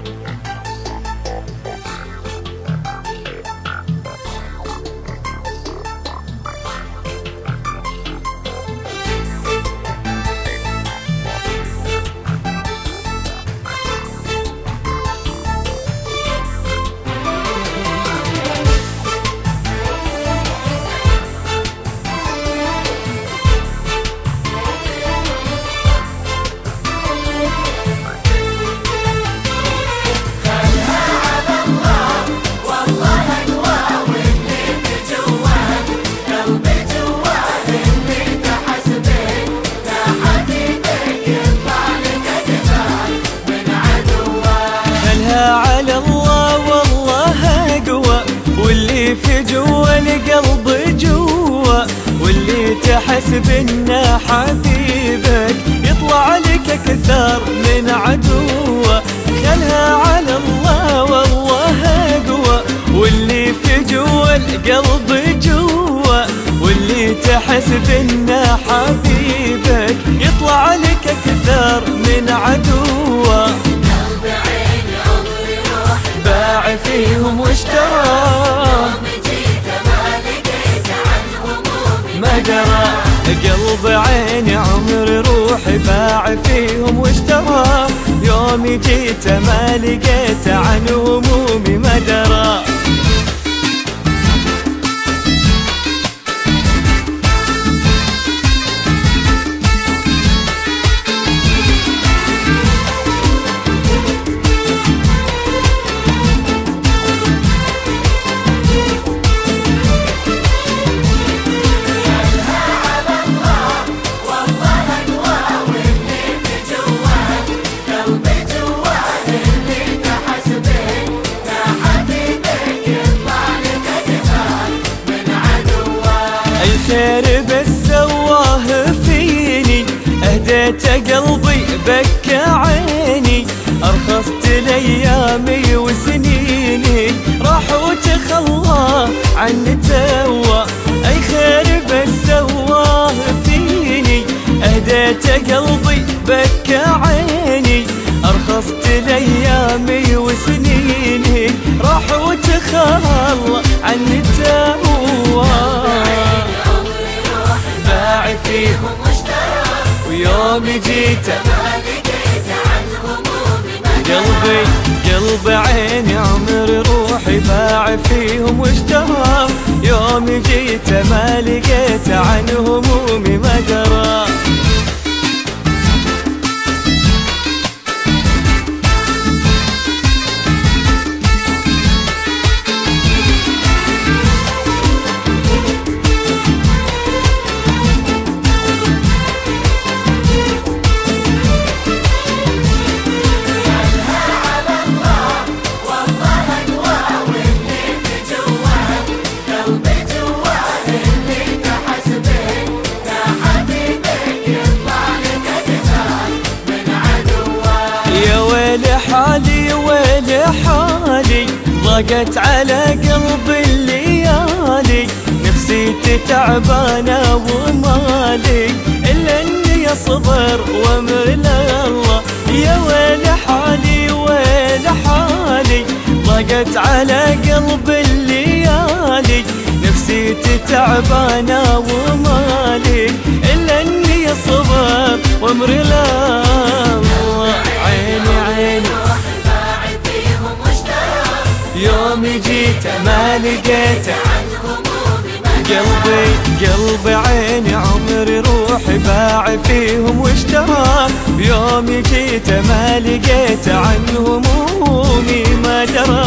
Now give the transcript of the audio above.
في جوا القلب جوا، واللي تحسب انه حبيبك يطلع لك اكثر من عدوه. خلها على الله والله اقوى، واللي في جوا القلب جوا، واللي تحسب انه حبيبك يطلع لك اكثر من عدوه. قلب عين عمري روحي باع فيهم واشترى، ما درى. قلب عيني عمري روحي باع فيهم واشترى، يوم جيت ما لقيت عن همومي ما درى. الخير بس سواه فيني، اهديت قلبي بكى عيني، ارخصت لايامي وسنيني راح وتخلى عني توا. اي خير بس سواه فيني، اهديت قلبي بكى عيني، ارخصت لايامي وسنيني راح وتخلى عني توا. باع فيهم واشترى، ويوم جيت ما لقيت عن همومي ما قلب عيني عمري روحي باع فيهم واشترى، يوم جيت ما لقيت عن همومي ما درى. حالي ويلي حالي، ضاقت على قلبي الليالي، نفسيتي تعبانة ومالي إلا إني أصبر وأمر لله. يا ويلي حالي ويلي حالي، ضاقت على قلبي الليالي، نفسيتي تعبانة ومالي إلا إني أصبر وأمر لله. عيني عيني يوم جيت ما لقيت عن همومي قلبي عيني عمري روحي باع فيهم واشترى، يوم جيت ما لقيت عن همومي ما درى.